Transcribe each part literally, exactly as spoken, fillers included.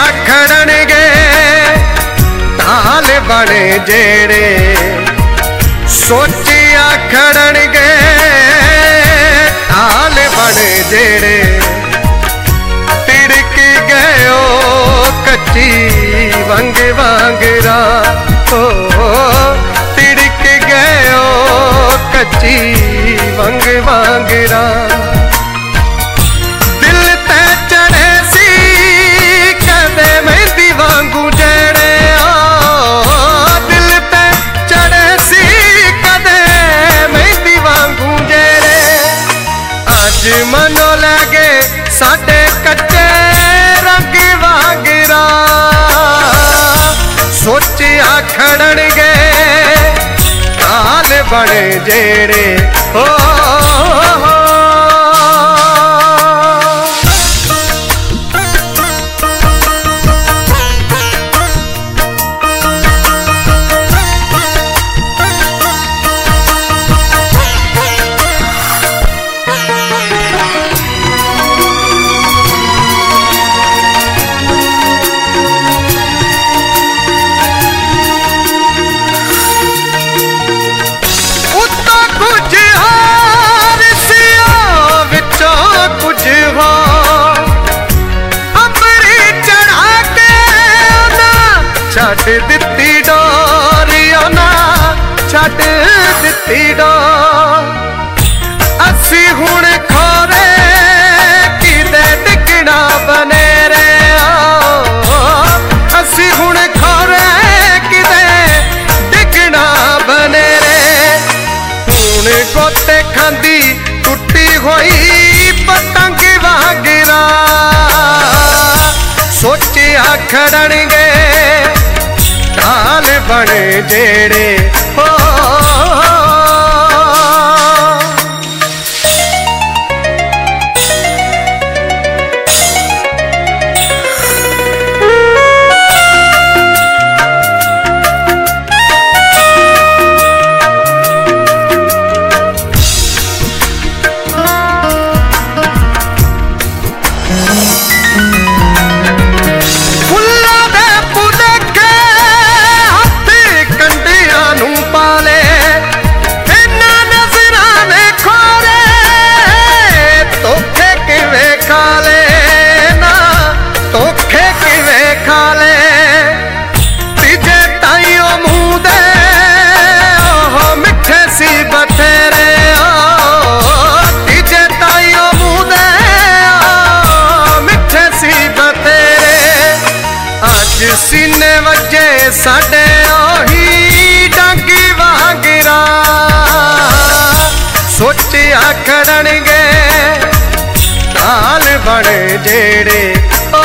खड़नगे ताल बने जेड़े, सोचिया खड़नगे ताल बने जेड़े, तिड़क गयो कच्ची वंग वांगरा, ओ तिड़क गयो कच्ची वंग वांगरा। दिल ते चढ़े सी कदे मेहंदी वांगू जेड़े, ओ दिल ते चढ़े सी कदे मेहंदी वांगू जेड़े, अज मनो लगे साडे कच्चे रंग वांगरा, सोचिया खड़नगे ताल बने जेड़े, ओ छड़ दिती डोरियो ना छड़ दिती डोर, असी हुण खोरे किदे डिगना बने रे, असी हुण खोरे किदे डिगना बने रे, हुण गोते खांदी टुटी होई पतंग वांगरा, सोचिया खड़नगे ताल बने जेड़े, हो सीने वजे साडे ओही डांगी वांगरा, सोचिया खड़नगे ताल बने जेड़े, ओ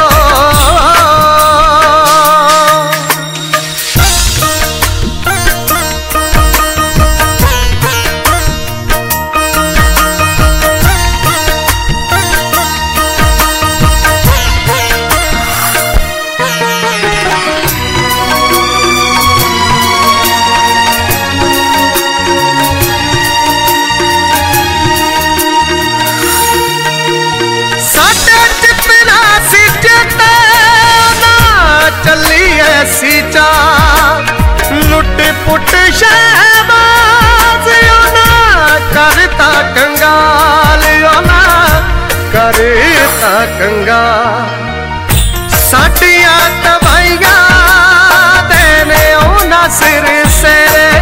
लुट पुट शहबाज ना करता कंगाल, ना करता कंगाल, साडियां तबाइयां देने ओना सिर से,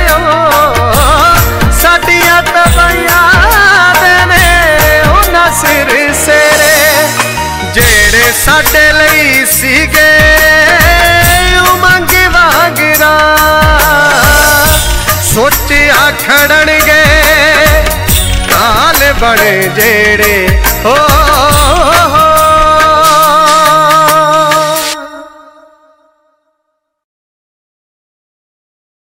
साडियां तबाइयां देने ओना सिर से, जेड़े साडे लई सीगे सोचिया खड़नगे ताल बने जेड़े, हो